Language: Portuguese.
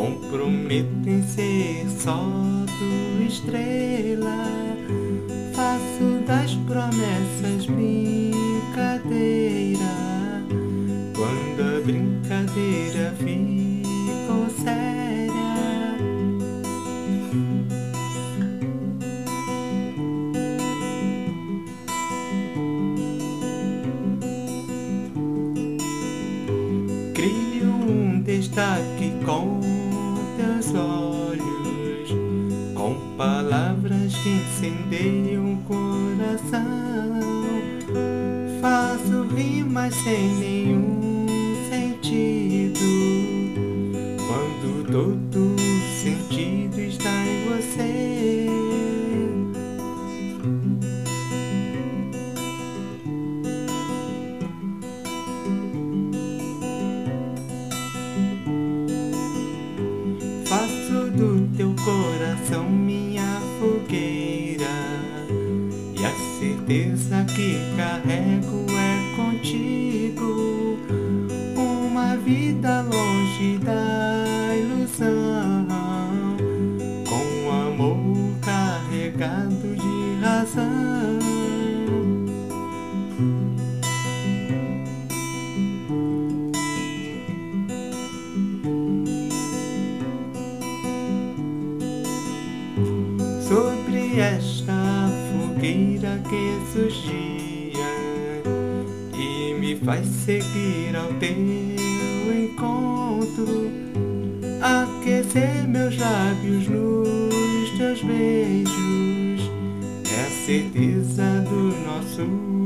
Comprometo em ser só tua estrela. Faço das promessas brincadeira. Quando a brincadeira ficou séria, crio um destaque com teus olhos, com palavras que incendeiam o coração. Faço rimas sem nenhum sentido, quando todo sentido está em você. Faço do teu coração minha fogueira, e a certeza que carrego é contigo. Uma vida longe da ilusão, com amor carregado de razão. Sobre esta fogueira que surgia e me faz seguir ao teu encontro, aquecer meus lábios nos teus beijos, é a certeza do nosso